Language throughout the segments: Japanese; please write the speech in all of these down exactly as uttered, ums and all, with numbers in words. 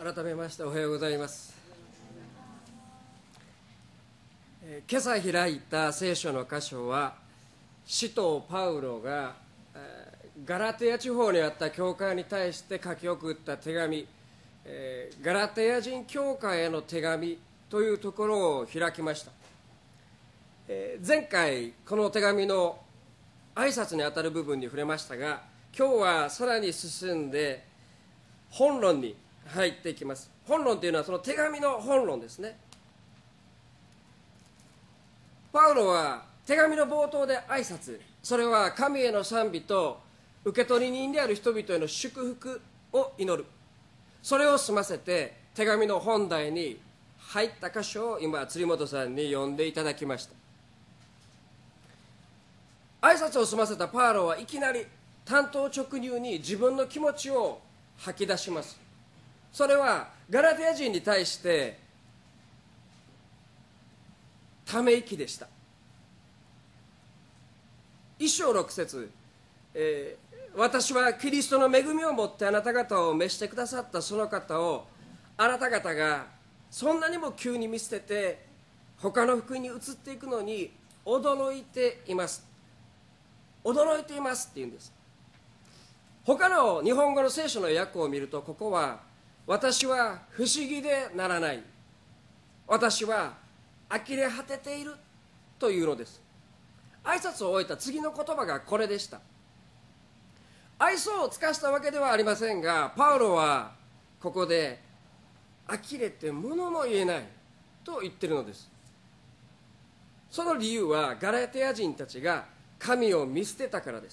改めましておはようございます。えー今朝開いた聖書の箇所は、使徒パウロがえーガラテヤ地方にあった教会に対して書き送った手紙、えーガラテヤ人教会への手紙というところを開きました。えー前回この手紙の挨拶にあたる部分に触れましたが、今日はさらに進んで本論に入っていきます。本論というのはその手紙の本論ですね。パウロは手紙の冒頭で挨拶、それは神への賛美と受け取り人である人々への祝福を祈る、それを済ませて手紙の本題に入った箇所を今釣本さんに読んでいただきました。挨拶を済ませたパウロはいきなり単刀直入に自分の気持ちを吐き出します。それはガラテヤ人に対してため息でした。一章六節、えー、私はキリストの恵みをもってあなた方を召してくださったその方をあなた方がそんなにも急に見捨てて他の福音に移っていくのに驚いています。驚いていますって言うんです。他の日本語の聖書の訳を見ると、ここは私は不思議でならない、私は呆れ果てているというのです。挨拶を終えた次の言葉がこれでした。愛想を尽かしたわけではありませんが、パウロはここで呆れて物も言えないと言っているのです。その理由はガラテヤ人たちが神を見捨てたからです。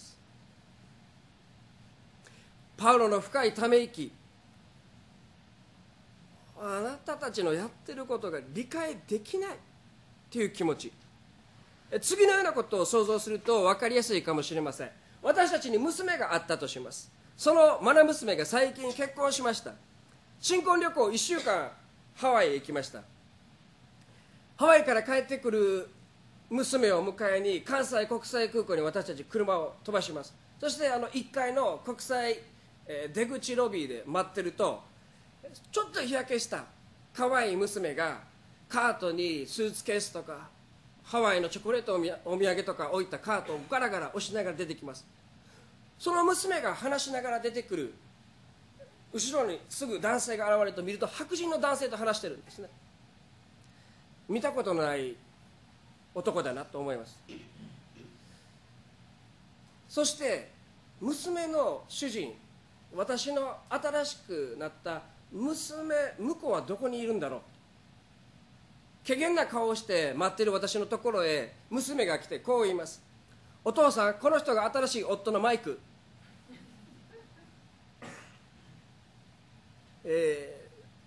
パウロの深いため息、あなたたちのやってることが理解できないという気持ち、次のようなことを想像すると分かりやすいかもしれません。私たちに娘があったとします。その愛娘が最近結婚しました。新婚旅行いっしゅうかんハワイへ行きました。ハワイから帰ってくる娘を迎えに関西国際空港に私たち車を飛ばします。そしてあのいっかいの国際出口ロビーで待ってると、ちょっと日焼けした可愛い娘がカートにスーツケースとかハワイのチョコレートお土産とか置いたカートをガラガラ押しながら出てきます。その娘が話しながら出てくる後ろにすぐ男性が現れると見ると、白人の男性と話してるんですね。見たことのない男だなと思います。そして娘の主人、私の新しくなった娘婿はどこにいるんだろう。怪げな顔をして待っている私のところへ娘が来てこう言います。お父さん、この人が新しい夫のマイク。え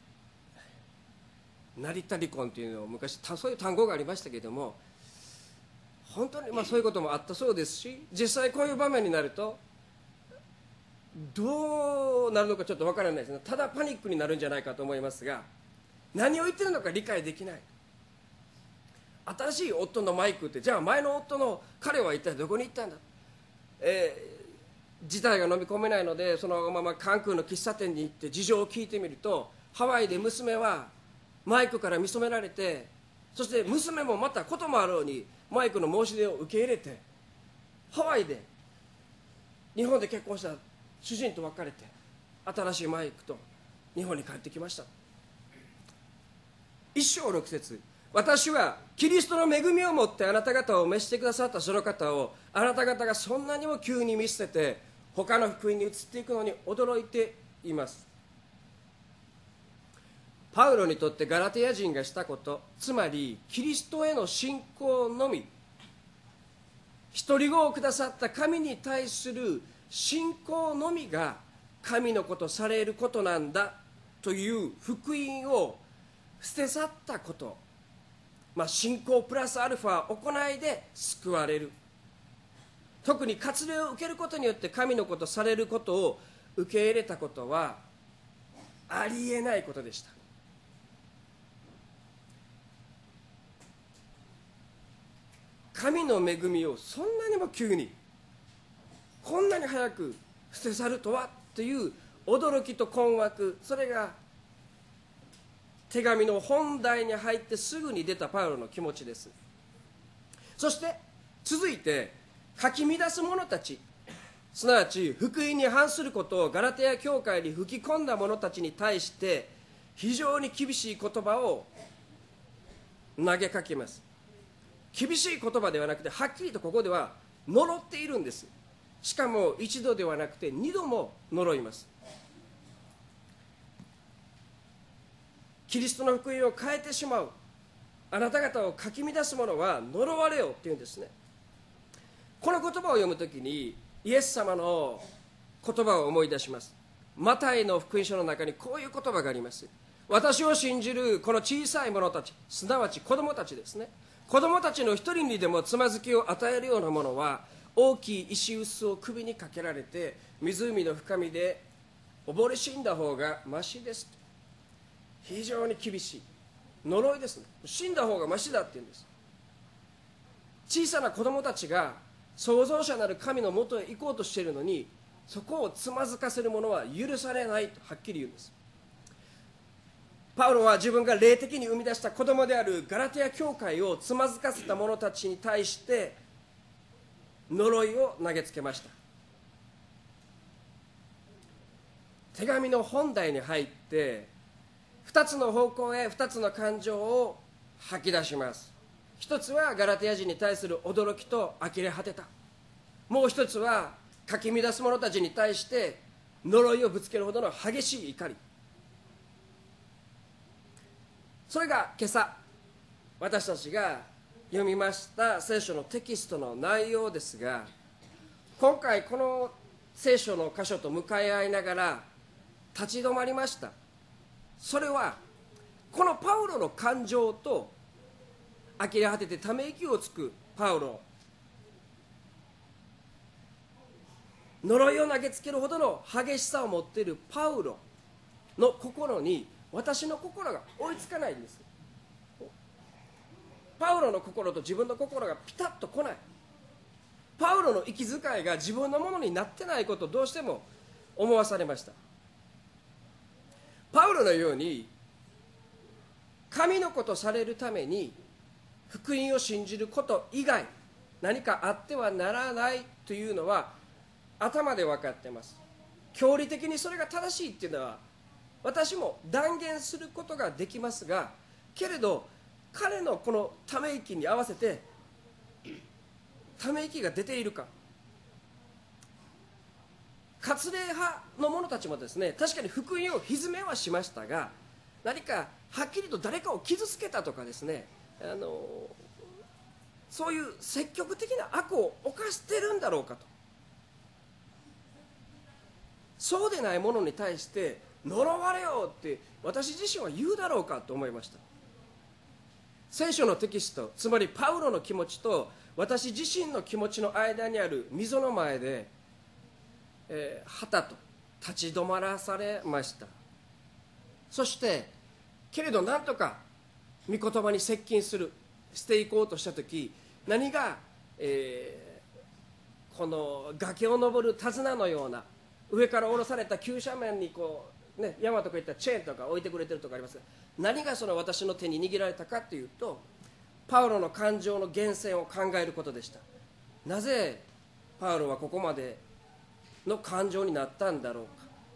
ー、成田離婚というのを昔そういう単語がありましたけれども、本当にまあそういうこともあったそうですし、実際こういう場面になるとどうなるのかちょっとわからないですね。ただパニックになるんじゃないかと思いますが、何を言ってるのか理解できない。新しい夫のマイクって、じゃあ前の夫の彼は一体どこに行ったんだ。えー、事態が飲み込めないのでそのまま関空の喫茶店に行って事情を聞いてみると、ハワイで娘はマイクから見初められて、そして娘もまたこともあろうにマイクの申し出を受け入れて、ハワイで日本で結婚した主人と別れて新しいマイクと日本に帰ってきました。一章六節、私はキリストの恵みをもってあなた方を召してくださったその方をあなた方がそんなにも急に見捨てて他の福音に移っていくのに驚いています。パウロにとってガラテヤ人がしたこと、つまりキリストへの信仰のみ、一人子をくださった神に対する信仰のみが神の子とされることなんだという福音を捨て去ったこと、まあ、信仰プラスアルファ行いで救われる、特に割礼を受けることによって神の子とされることを受け入れたことはありえないことでした。神の恵みをそんなにも急にこんなに早く捨て去るとはという驚きと困惑、それが手紙の本題に入ってすぐに出たパウロの気持ちです。そして続いて、かき乱す者たち、すなわち福音に反することをガラテヤ教会に吹き込んだ者たちに対して非常に厳しい言葉を投げかけます。厳しい言葉ではなくて、はっきりとここでは呪っているんです。しかも一度ではなくて二度も呪います。キリストの福音を変えてしまうあなた方をかき乱す者は呪われよっていうんですね。この言葉を読むときにイエス様の言葉を思い出します。マタイの福音書の中にこういう言葉があります。私を信じるこの小さい者たち、すなわち子供たちですね。子供たちの一人にでもつまずきを与えるようなものは大きい石臼を首にかけられて湖の深みで溺れ死んだ方がましです。非常に厳しい呪いですね。死んだ方がましだって言うんです。小さな子供たちが創造者なる神のもとへ行こうとしているのに、そこをつまずかせる者は許されないとはっきり言うんです。パウロは自分が霊的に生み出した子供であるガラテヤ教会をつまずかせた者たちに対して呪いを投げつけました。手紙の本題に入ってふたつの方向へふたつの感情を吐き出します。一つはガラテヤ人に対する驚きと呆れ果てた。もう一つはかき乱す者たちに対して呪いをぶつけるほどの激しい怒り。それが今朝私たちが読みました聖書のテキストの内容ですが、今回この聖書の箇所と向かい合いながら立ち止まりました。それはこのパウロの感情と呆れ果ててため息をつくパウロ、呪いを投げつけるほどの激しさを持っているパウロの心に私の心が追いつかないんです。パウロの心と自分の心がピタッと来ない。パウロの息遣いが自分のものになってないことをどうしても思わされました。パウロのように神の子とされるために福音を信じること以外何かあってはならないというのは頭で分かっています。教理的にそれが正しいっていうのは私も断言することができますが、けれど彼のこのため息に合わせてため息が出ているか。割礼派の者たちもですね、確かに福音を歪めはしましたが、何かはっきりと誰かを傷つけたとかですね、あのそういう積極的な悪を犯しているんだろうかと。そうでないものに対して呪われよって私自身は言うだろうかと思いました。聖書のテキスト、つまりパウロの気持ちと私自身の気持ちの間にある溝の前で、えー、はたと立ち止まらされました。そしてけれど何とか御言葉に接近するしていこうとしたとき、何が、えー、この崖を登る手綱のような上から下ろされた急斜面にこう、ね、山とかいったチェーンとか置いてくれてるとかありますが、何がその私の手に握られたかというと、パウロの感情の源泉を考えることでした。なぜパウロはここまでの感情になったんだろうか。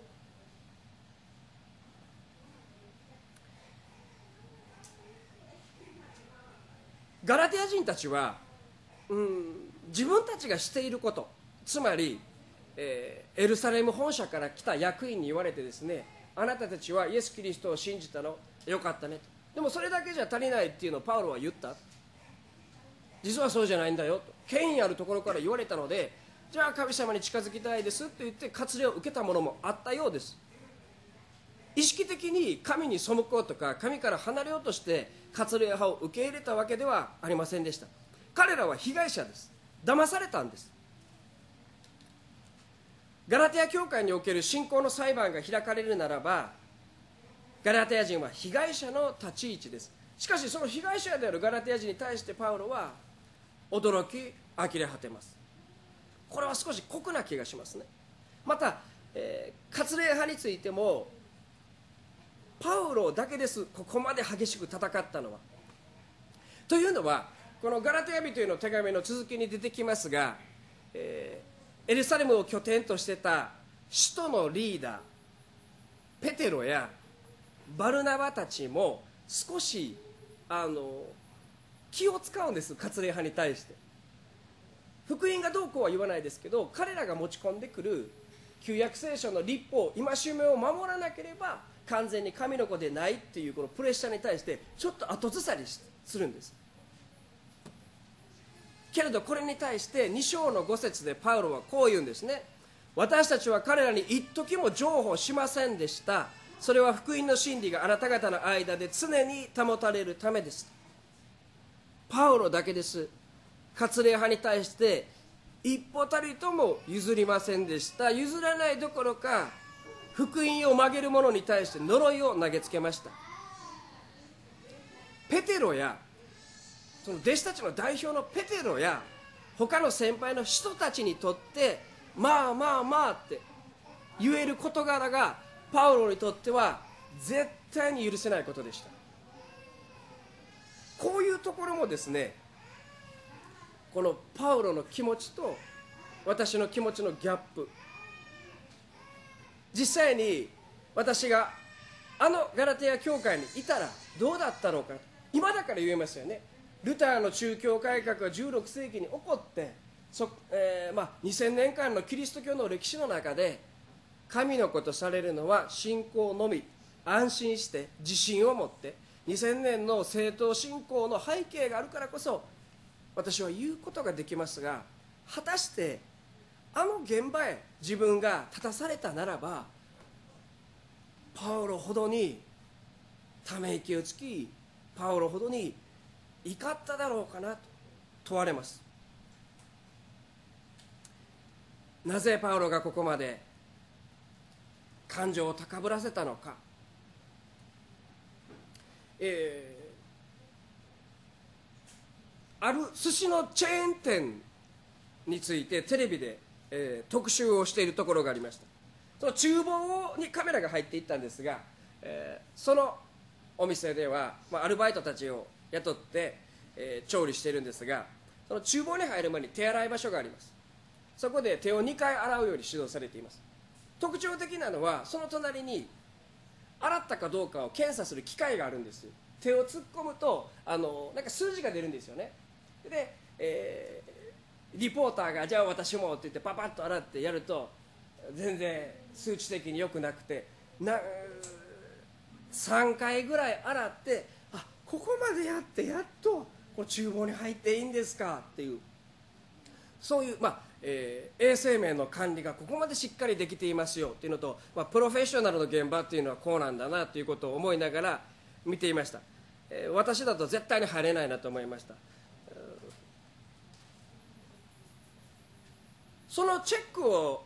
ガラテヤ人たちは、うん、自分たちがしていること、つまり、えー、エルサレム本社から来た役員に言われてですね、あなたたちはイエス・キリストを信じたのよかったねと。でもそれだけじゃ足りないっていうのをパウロは言った。実はそうじゃないんだよと、権威あるところから言われたので、じゃあ神様に近づきたいですと言って割礼を受けたものもあったようです。意識的に神に背こうとか神から離れようとして割礼派を受け入れたわけではありませんでした。彼らは被害者です。騙されたんです。ガラテヤ教会における信仰の裁判が開かれるならば、ガラテヤ人は被害者の立ち位置です。しかしその被害者であるガラテヤ人に対してパウロは驚き呆れ果てます。これは少し酷な気がしますね。また、えー、割礼派についてもパウロだけです、ここまで激しく戦ったのは。というのは、このガラテヤ人への手紙の続きに出てきますが、えー、エルサレムを拠点としてた使徒のリーダーペテロやバルナバたちも少しあの気を使うんです、割礼派に対して。福音がどうこうは言わないですけど、彼らが持ち込んでくる旧約聖書の律法、戒めを守らなければ完全に神の子でないっていうこのプレッシャーに対してちょっと後ずさりするんです。けれどこれに対してに章のご節でパウロはこう言うんですね。私たちは彼らに一時も譲歩しませんでした。それは福音の真理があなた方の間で常に保たれるためです。パウロだけです。割礼派に対して一歩たりとも譲りませんでした。譲らないどころか福音を曲げる者に対して呪いを投げつけました。ペテロやその弟子たちの代表のペテロや他の先輩の人たちにとってまあまあまあって言える事柄がパウロにとっては絶対に許せないことでした。こういうところもですね、このパウロの気持ちと私の気持ちのギャップ、実際に私があのガラテヤ教会にいたらどうだったのか、今だから言えますよね。ルターの宗教改革がじゅうろく世紀に起こってそ、えーまあ、にせんねんかんのキリスト教の歴史の中で神の子とされるのは信仰のみ、安心して自信を持ってにせんねんの正統信仰の背景があるからこそ私は言うことができますが、果たしてあの現場へ自分が立たされたならばパウロほどにため息をつきパウロほどに怒っただろうかなと問われます。なぜパウロがここまで感情を高ぶらせたのか、えー、ある寿司のチェーン店についてテレビで、えー、特集をしているところがありました。その厨房にカメラが入っていったんですが、えー、そのお店では、まあ、アルバイトたちを雇って、えー、調理しているんですが、その厨房に入る前に手洗い場所があります。そこで手をにかい洗うように指導されています。特徴的なのはその隣に洗ったかどうかを検査する機械があるんです。手を突っ込むとあのなんか数字が出るんですよね。で、えー、リポーターがじゃあ私もって言ってパパッと洗ってやると全然数値的に良くなくてなさんかいぐらい洗って、あ、ここまでやってやっとこの厨房に入っていいんですかっていう、そういう、まあえー、衛生面の管理がここまでしっかりできていますよっていうのと、まあ、プロフェッショナルの現場っていうのはこうなんだなということを思いながら見ていました。えー、私だと絶対に入れないなと思いました。そのチェックを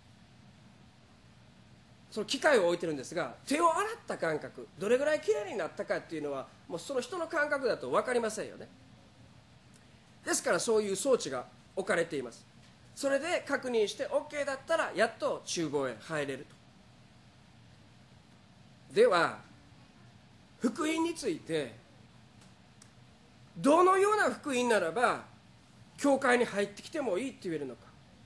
その機械を置いてるんですが、手を洗った感覚、どれぐらいきれいになったかっていうのはもうその人の感覚だと分かりませんよね。ですからそういう装置が置かれています。それで確認して OK だったらやっと厨房へ入れると。では福音についてどのような福音ならば教会に入ってきてもいいって言えるのか、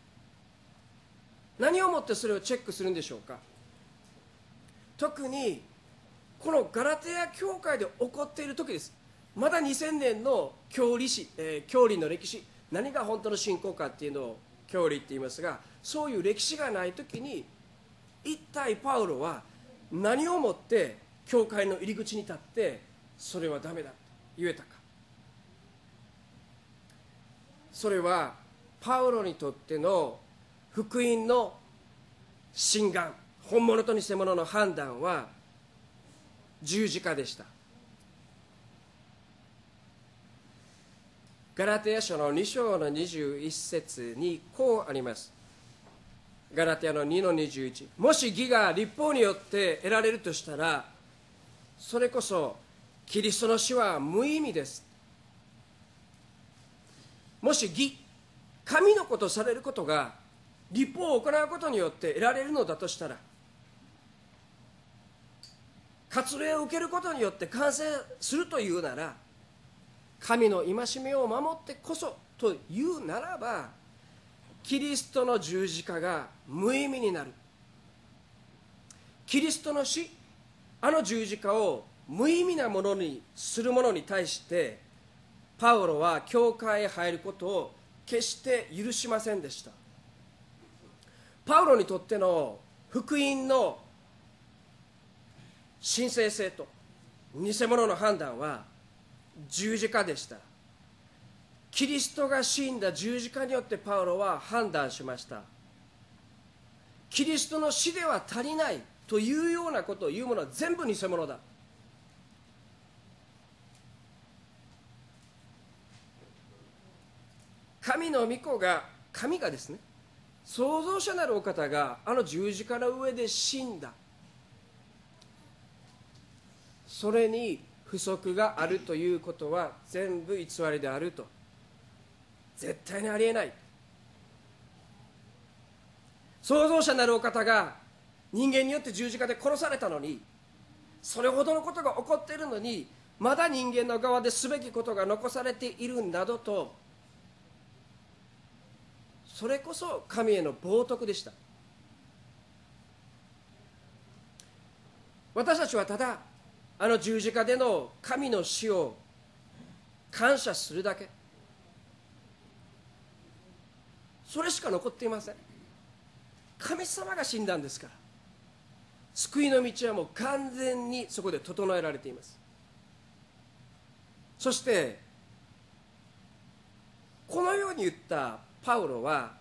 何をもってそれをチェックするんでしょうか。特にこのガラテヤ教会で起こっている時です。まだにせんねんの教理史、えー、教理の歴史、何が本当の信仰かっていうのを教理って言いますが、そういう歴史がない時に一体パウロは何をもって教会の入り口に立ってそれはダメだと言えたか。それはパウロにとっての福音の真贋、本物と偽物の判断は十字架でした。ガラテヤ書のに章のにじゅういち節にこうあります。ガラテヤのにのにじゅういち、もし義が律法によって得られるとしたらそれこそキリストの死は無意味です。もし義、神の子とされることが律法を行うことによって得られるのだとしたら、 割礼を受けることによって完成するというなら、神の戒めを守ってこそというならば、キリストの十字架が無意味になる。キリストの死、あの十字架を無意味なものにする者に対して、パウロは教会へ入ることを決して許しませんでした。パウロにとっての福音の神聖性と偽物の判断は十字架でした。キリストが死んだ十字架によってパウロは判断しました。キリストの死では足りないというようなことを言うものは全部偽物だ。神の御子が、神がですね、創造者なるお方があの十字架の上で死んだ。それに不足があるということは全部偽りであると、絶対にありえない。創造者なるお方が人間によって十字架で殺されたのに、それほどのことが起こっているのに、まだ人間の側ですべきことが残されているなどと、それこそ神への冒涜でした。私たちはただあの十字架での神の死を感謝するだけ、それしか残っていません。神様が死んだんですから、救いの道はもう完全にそこで整えられています。そしてこのように言ったパウロは、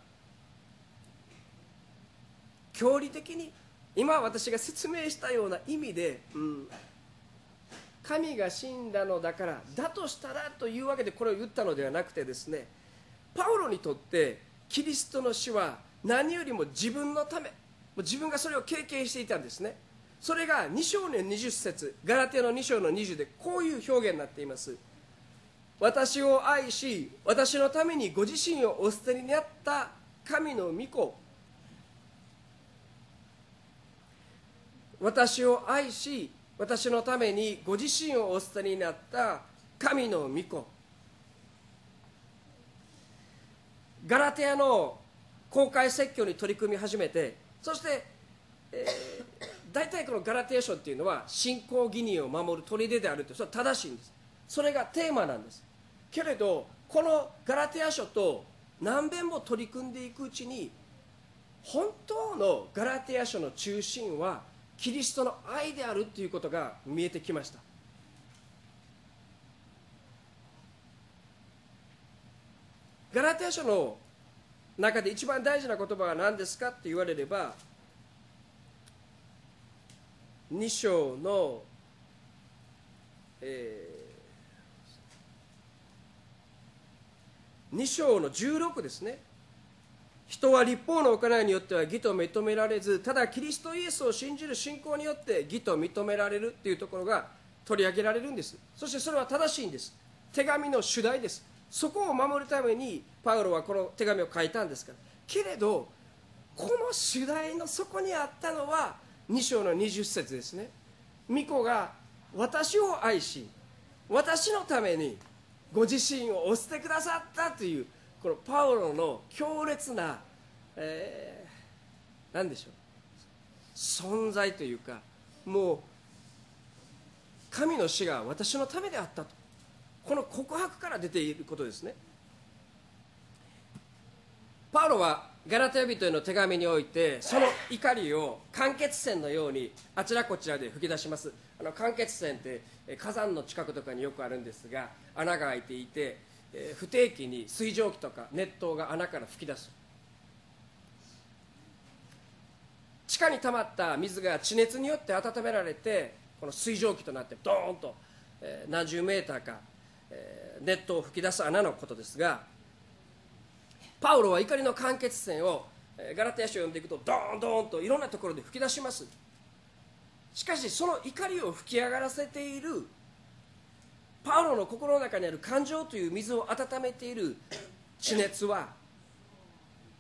教理的に今私が説明したような意味で、うん、神が死んだのだからだとしたらというわけでこれを言ったのではなくてですね、パウロにとってキリストの死は何よりも自分のため、自分がそれを経験していたんですね。それがに章のにじゅっ節、ガラテヤのに章のにじゅうでこういう表現になっています。私を愛し、私のためにご自身をお捨てになった神の御子、私を愛し、私のためにご自身をお捨てになった神の御子。ガラテヤの公開説教に取り組み始めて、そして、えー、大体このガラテヤ書っていうのは信仰義人を守る砦であると、それは正しいんです。それがテーマなんです。けれどこのガラテヤ書と何遍も取り組んでいくうちに、本当のガラテヤ書の中心はキリストの愛であるということが見えてきました。ガラテヤ書の中で一番大事な言葉は何ですかって言われれば、に章の、えー、に章のじゅうろくですね。人は律法の行いによっては義と認められず、ただキリストイエスを信じる信仰によって義と認められるというところが取り上げられるんです。そしてそれは正しいんです。手紙の主題です。そこを守るためにパウロはこの手紙を書いたんですから。けれどこの主題の底にあったのはに章のにじゅっ節ですね。御子が私を愛し、私のためにご自身をお捨てくださったという、このパウロの強烈な、えー、何でしょう、存在というか、もう神の死が私のためであったと、この告白から出ていることですね。パウロはガラテヤ人への手紙において、その怒りを間欠泉のようにあちらこちらで吹き出します。あの間欠泉って火山の近くとかによくあるんですが、穴が開いていて、えー、不定期に水蒸気とか熱湯が穴から吹き出す。地下に溜まった水が地熱によって温められて、この水蒸気となってドーンと、えー、何十メーターか、えー、熱湯を吹き出す穴のことですが、パウロは怒りの間欠泉を、えー、ガラテヤ書を読んでいくとドーンドーンといろんなところで吹き出します。しかしその怒りを吹き上がらせているパウロの心の中にある感情という水を温めている地熱は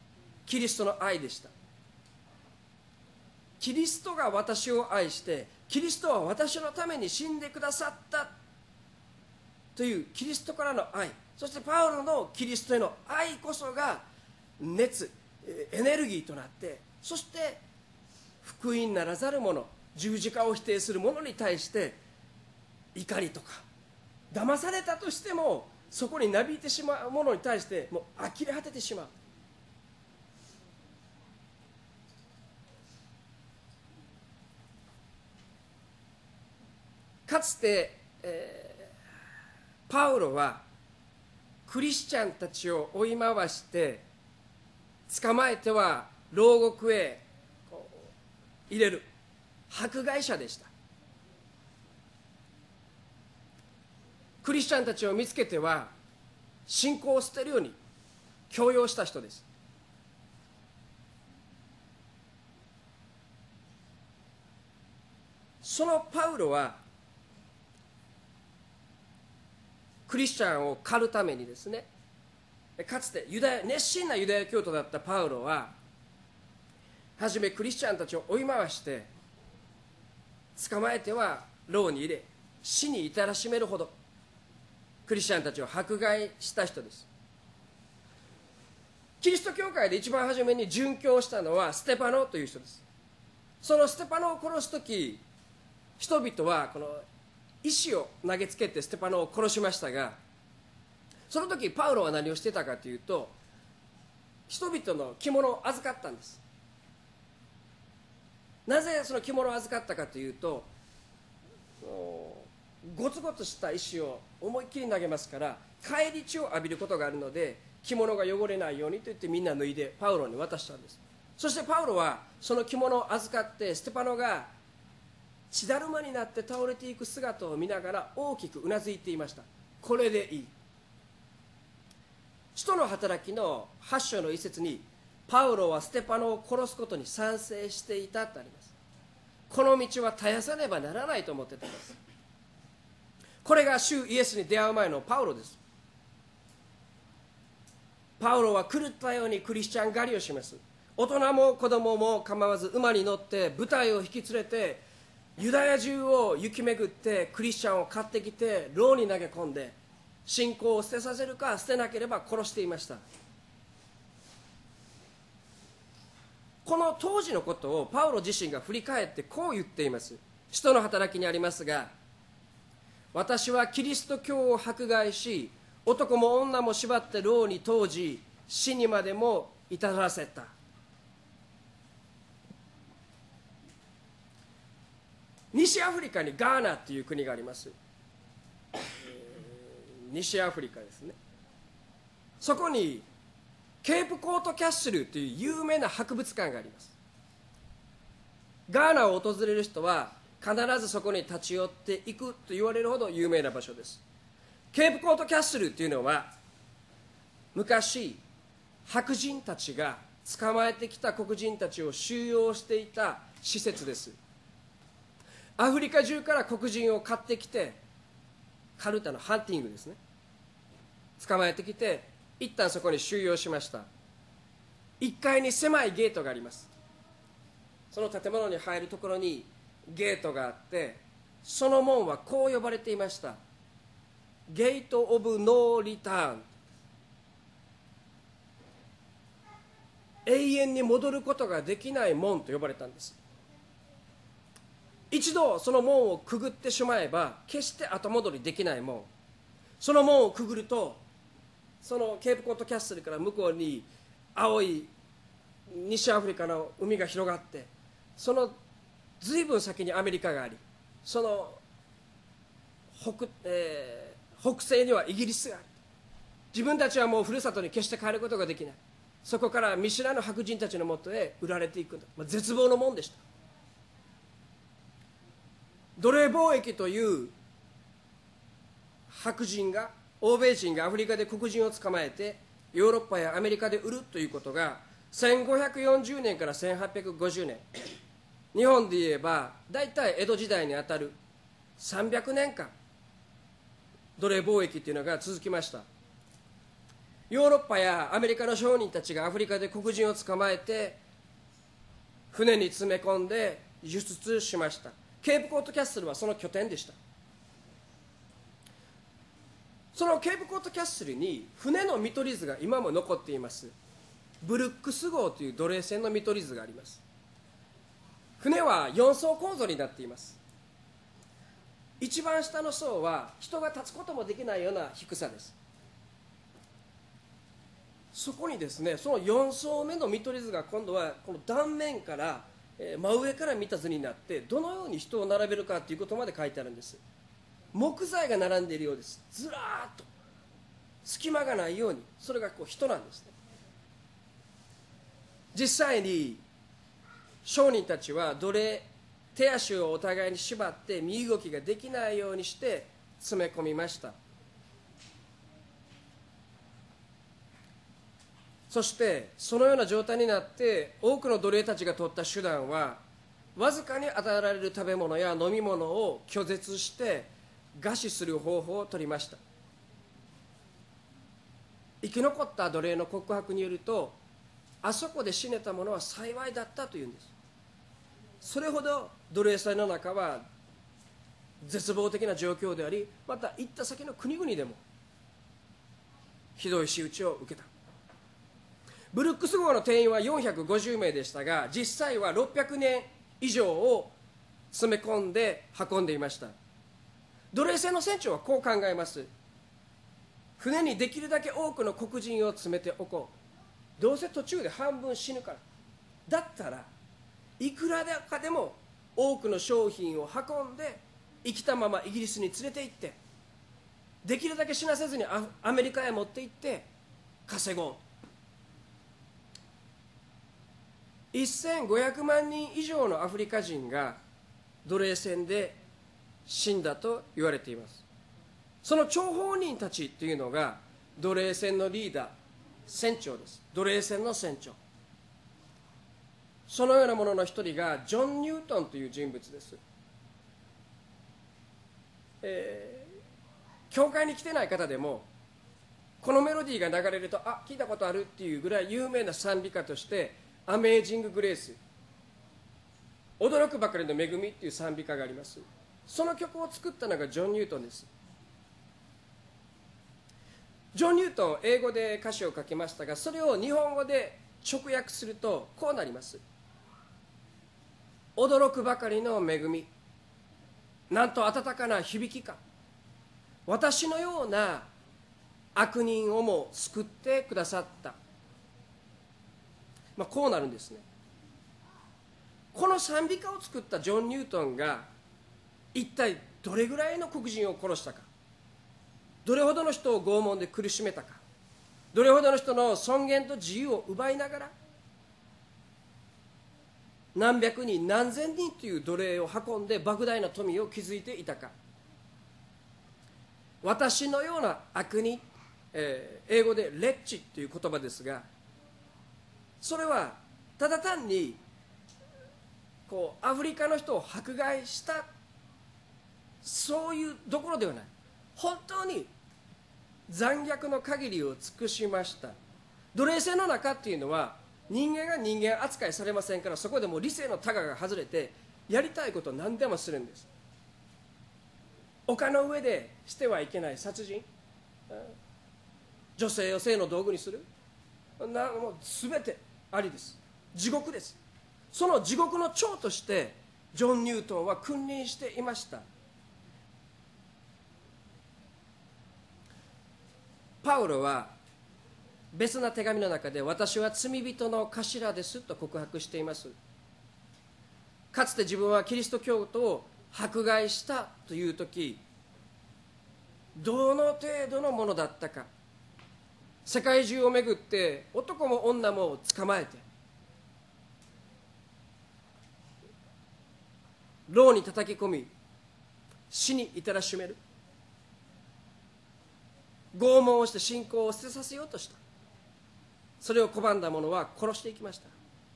キリストの愛でした。キリストが私を愛して、 キリストは私のために死んでくださったというキリストからの愛、そしてパウロのキリストへの愛こそが熱、エネルギーとなって、そして福音ならざるもの、十字架を否定する者に対して怒りとか、騙されたとしてもそこになびいてしまう者に対してもう呆れ果ててしまう。かつて、えー、パウロはクリスチャンたちを追い回して捕まえては牢獄へこう入れる迫害者でした。クリスチャンたちを見つけては信仰を捨てるように強要した人です。そのパウロはクリスチャンを狩るためにですね、かつてユダヤ熱心なユダヤ教徒だったパウロははじめクリスチャンたちを追い回して捕まえては牢に入れ死に至らしめるほどクリスチャンたちを迫害した人です。キリスト教会で一番初めに殉教したのはステパノという人です。そのステパノを殺すとき、人々はこの石を投げつけてステパノを殺しましたが、その時パウロは何をしてたかというと、人々の着物を預かったんです。なぜその着物を預かったかというと、ゴツゴツした石を思いっきり投げますから返り血を浴びることがあるので、着物が汚れないようにと言ってみんな脱いでパウロに渡したんです。そしてパウロはその着物を預かってステパノが血だるまになって倒れていく姿を見ながら大きくうなずいていました。これでいい。使徒の働きのはち章の一節に、パウロはステパノを殺すことに賛成していたとあります。この道は絶やさねばならないと思ってたんです。これが主イエスに出会う前のパウロです。パウロは狂ったようにクリスチャン狩りをします。大人も子供も構わず馬に乗って部隊を引き連れてユダヤ中を行き巡ってクリスチャンを買ってきて牢に投げ込んで、信仰を捨てさせるか捨てなければ殺していました。この当時のことをパウロ自身が振り返ってこう言っています。使徒の働きにありますが、私はキリスト教を迫害し、男も女も縛って牢に投じ、死にまでも至らせた。西アフリカにガーナという国があります。西アフリカですね。そこにケープコートキャッスルという有名な博物館があります。ガーナを訪れる人は必ずそこに立ち寄っていくと言われるほど有名な場所です。ケープコートキャッスルというのは、昔白人たちが捕まえてきた黒人たちを収容していた施設です。アフリカ中から黒人を買ってきて、カルタのハンティングですね、捕まえてきて一旦そこに収容しました。いっかいに狭いゲートがあります。その建物に入るところにゲートがあって、その門はこう呼ばれていました。ゲート・オブ・ノー・リターン。永遠に戻ることができない門と呼ばれたんです。一度その門をくぐってしまえば決して後戻りできない門。その門をくぐると、そのケープコートキャッスルから向こうに青い西アフリカの海が広がって、そのずいぶん先にアメリカがあり、その 北,、えー、北西にはイギリスがある。自分たちはもうふるさとに決して帰ることができない。そこから見知らぬ白人たちのもとへ売られていくんだ、まあ、絶望の門でした。奴隷貿易という白人が、欧米人がアフリカで黒人を捕まえてヨーロッパやアメリカで売るということがせんごひゃくよんじゅうねんからせんはっぴゃくごじゅうねん、日本で言えば大体江戸時代にあたるさんびゃくねんかん奴隷貿易というのが続きました。ヨーロッパやアメリカの商人たちがアフリカで黒人を捕まえて船に詰め込んで輸出しました。 ケープコートキャッスルはその拠点でした。そのケープコートキャッスルに船の見取り図が今も残っています。ブルックス号という奴隷船の見取り図があります。船はよん層構造になっています。一番下の層は人が立つこともできないような低さです。そこにですね、そのよん層目の見取り図が今度はこの断面から真上から見た図になって、どのように人を並べるかということまで書いてあるんです。木材が並んでいるようです。ずらーっと隙間がないように、それがこう人なんですね。実際に商人たちは奴隷、手足をお互いに縛って身動きができないようにして詰め込みました。そしてそのような状態になって、多くの奴隷たちが取った手段は、わずかに与えられる食べ物や飲み物を拒絶して餓死する方法を取りました。生き残った奴隷の告白によると、あそこで死ねた者は幸いだったというんです。それほど奴隷船の中は絶望的な状況であり、また行った先の国々でもひどい仕打ちを受けた。ブルックス号の定員はよんひゃくごじゅうめいでしたが、実際はろっぴゃくねん以上を詰め込んで運んでいました。奴隷船の船長はこう考えます。船にできるだけ多くの黒人を詰めておこう。どうせ途中で半分死ぬから。だったらいくらかでも多くの商品を運んで生きたままイギリスに連れて行って、できるだけ死なせずにアメリカへ持って行って稼ごう。せんごひゃくまんにん以上のアフリカ人が奴隷船で死んだと言われています。その張本人たちというのが奴隷船のリーダー、船長です。奴隷船の船長。そのようなものの一人がジョン・ニュートンという人物です。えー、教会に来てない方でもこのメロディーが流れると、あ、聞いたことあるっていうぐらい有名な賛美歌として、アメージング・グレース、驚くばかりの恵みっていう賛美歌があります。その曲を作ったのがジョン・ニュートンです。ジョン・ニュートン、英語で歌詞を書きましたが、それを日本語で直訳するとこうなります。驚くばかりの恵み、なんと温かな響きか。私のような悪人をも救ってくださった。まあ、こうなるんですね。この賛美歌を作ったジョン・ニュートンが一体どれぐらいの黒人を殺したか、どれほどの人を拷問で苦しめたか、どれほどの人の尊厳と自由を奪いながら何百人何千人という奴隷を運んで莫大な富を築いていたか。私のような悪人、えー、英語でレッチという言葉ですが、それはただ単にこうアフリカの人を迫害したそういうどころではない。本当に残虐の限りを尽くしました。奴隷船の中っていうのは人間が人間扱いされませんから、そこでもう理性のタガが外れてやりたいことを何でもするんです。丘の上でしてはいけない殺人、女性を性の道具にする、なもう全てありです。地獄です。その地獄の長としてジョン・ニュートンは君臨していました。パウロは別な手紙の中で、私は罪人の頭ですと告白しています。かつて自分はキリスト教徒を迫害したという時、どの程度のものだったか。世界中を巡って男も女も捕まえて牢に叩き込み、死に至らしめる。拷問をして信仰を捨てさせようとした。それを拒んだ者は殺していきました。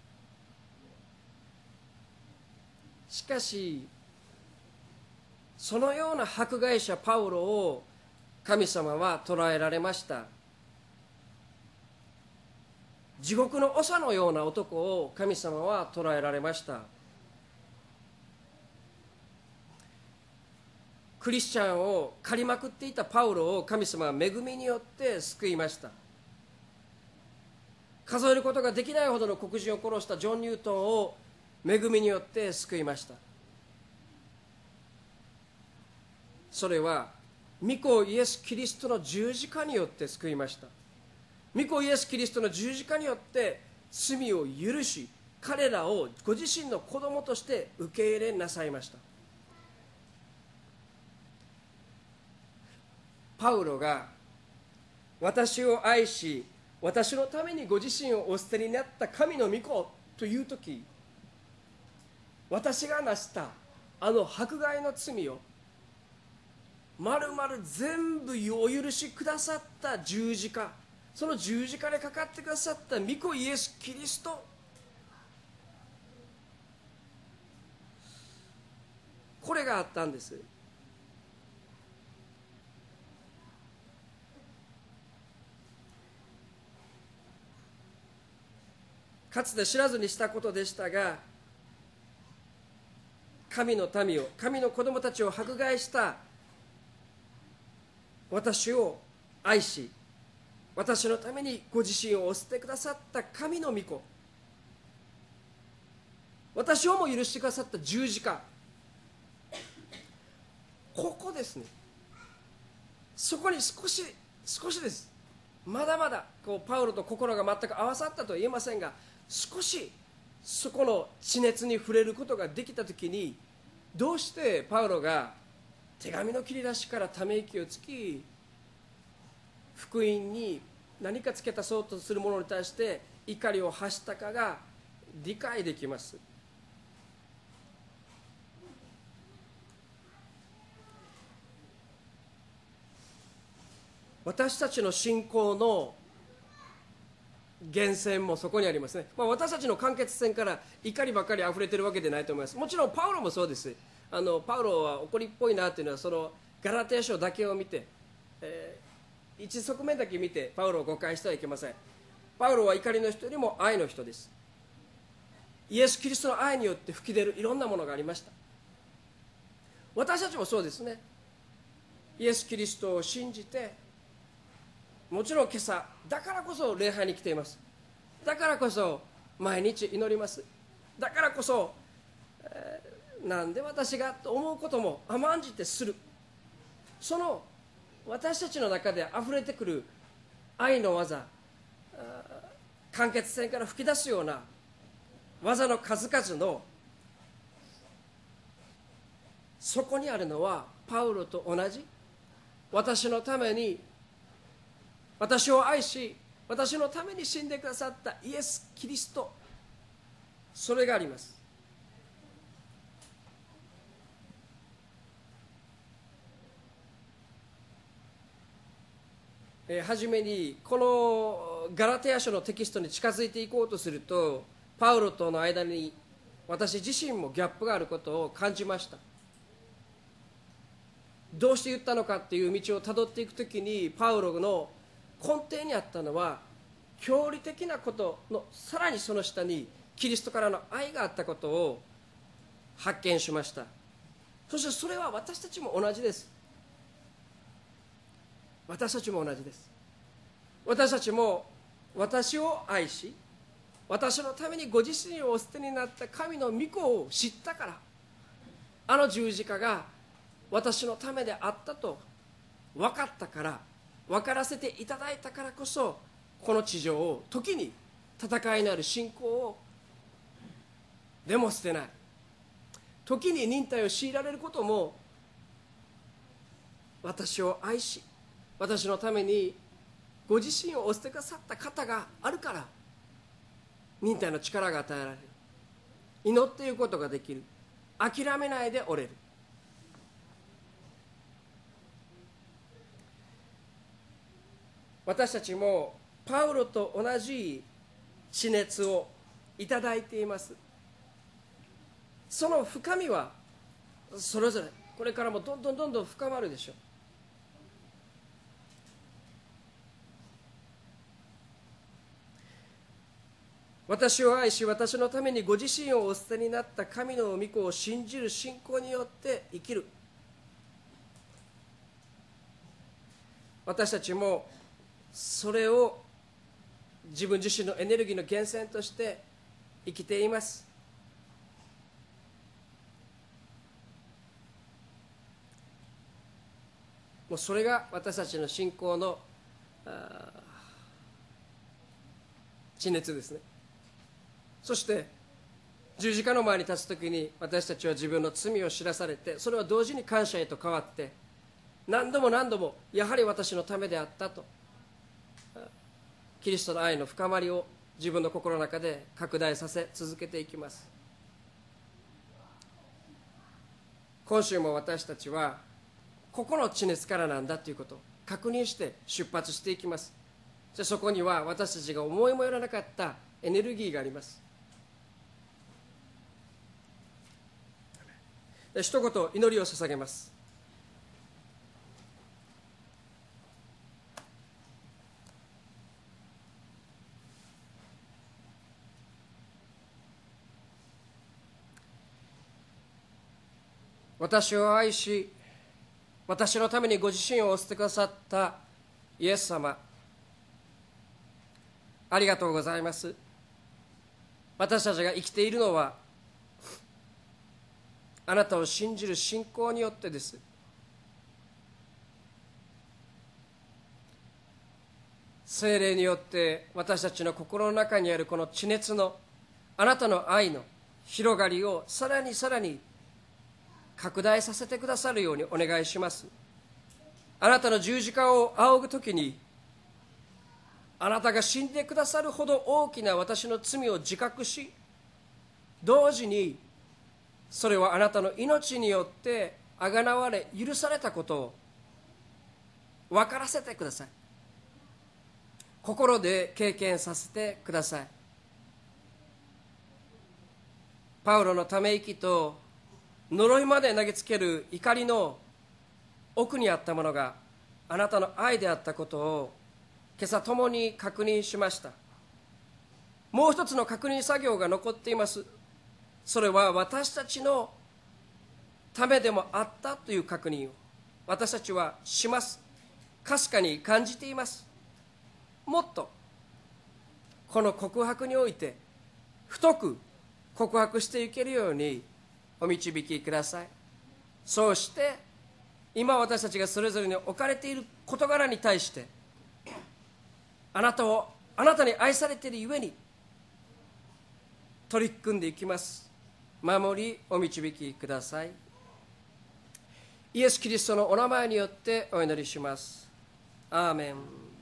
しかしそのような迫害者パウロを神様は捕らえられました。地獄の長のような男を神様は捕らえられました。 クリスチャンを狩りまくっていたパウロを神様は恵みによって救いました。数えることができないほどの黒人を殺したジョン・ニュートンを恵みによって救いました。それは御子イエス・キリストの十字架によって救いました。御子イエス・キリストの十字架によって罪を許し、彼らをご自身の子供として受け入れなさいました。パウロが私を愛し、私のためにご自身をお捨てになった神の御子というとき、私がなしたあの迫害の罪をまるまる全部お許しくださった十字架、その十字架でかかってくださった御子イエス・キリスト、これがあったんです。かつて知らずにしたことでしたが、神の民を、神の子供たちを迫害した私を愛し、私のためにご自身をお捨てくださった神の御子、私をも許してくださった十字架、ここですね。そこに少し少しです。まだまだこうパウロと心が全く合わさったとは言えませんが、少しそこの地熱に触れることができたときに、どうしてパウロが手紙の切り出しからため息をつき、福音に何か付け足そうとする者に対して怒りを発したかが理解できます。私たちの信仰の源泉もそこにありますね。まあ、私たちの間欠泉から怒りばかり溢れているわけでないと思います。もちろんパウロもそうです。あのパウロは怒りっぽいなというのは、そのガラテヤ書だけを見て、えー、一側面だけ見てパウロを誤解してはいけません。パウロは怒りの人よりも愛の人です。イエス・キリストの愛によって吹き出るいろんなものがありました。私たちもそうですね。イエス・キリストを信じて、もちろん今朝だからこそ礼拝に来ています。だからこそ毎日祈ります。だからこそ、えー、なんで私がと思うことも甘んじてする。その私たちの中であふれてくる愛の技、間欠泉から吹き出すような技の数々のそこにあるのは、パウロと同じ私のために、私を愛し、私のために死んでくださったイエス・キリスト、それがあります。えー、初めにこのガラテヤ書のテキストに近づいていこうとすると、パウロとの間に私自身もギャップがあることを感じました。どうして言ったのかっていう道をたどっていくときに、パウロの根底にあったのは教理的なことのさらにその下にキリストからの愛があったことを発見しました。そしてそれは私たちも同じです。私たちも同じです。私たちも私を愛し、私のためにご自身をお捨てになった神の御子を知ったから、あの十字架が私のためであったと分かったから、分からせていただいたからこそ、この地上を時に戦いのある信仰をでも捨てない、時に忍耐を強いられることも、私を愛し私のためにご自身をお捨てくださった方があるから忍耐の力が与えられる。祈っていることができる。諦めないでおれる。私たちもパウロと同じ地熱をいただいています。その深みはそれぞれこれからもどんどんどんどん深まるでしょう。私を愛し私のためにご自身をお捨てになった神の御子を信じる信仰によって生きる。 私たちもそれを自分自身のエネルギーの源泉として生きています。もうそれが私たちの信仰の地熱ですね。そして十字架の前に立つときに私たちは自分の罪を知らされて、それは同時に感謝へと変わって、何度も何度もやはり私のためであったと、キリストの愛の深まりを自分の心の中で拡大させ続けていきます。今週も私たちはここの地熱からなんだということを確認して出発していきます。じゃあそこには私たちが思いもよらなかったエネルギーがあります。一言祈りを捧げます。私を愛し、私のためにご自身をお捨てくださったイエス様、ありがとうございます。私たちが生きているのはあなたを信じる信仰によってです。聖霊によって私たちの心の中にあるこの地熱のあなたの愛の広がりをさらにさらに拡大させてくださるようにお願いします。あなたの十字架を仰ぐときに、あなたが死んでくださるほど大きな私の罪を自覚し、同時にそれはあなたの命によってあがなわれ許されたことを分からせてください。心で経験させてください。パウロのため息と呪いまで投げつける怒りの奥にあったものがあなたの愛であったことを今朝共に確認しました。もう一つの確認作業が残っています。それは私たちのためでもあったという確認を私たちはします。かすかに感じています。もっとこの告白において太く告白していけるようにお導きください。そうして今私たちがそれぞれに置かれている事柄に対してあなたをあなたに愛されているゆえに取り組んでいきます。守りお導きください。イエス・キリストのお名前によってお祈りします。アーメン。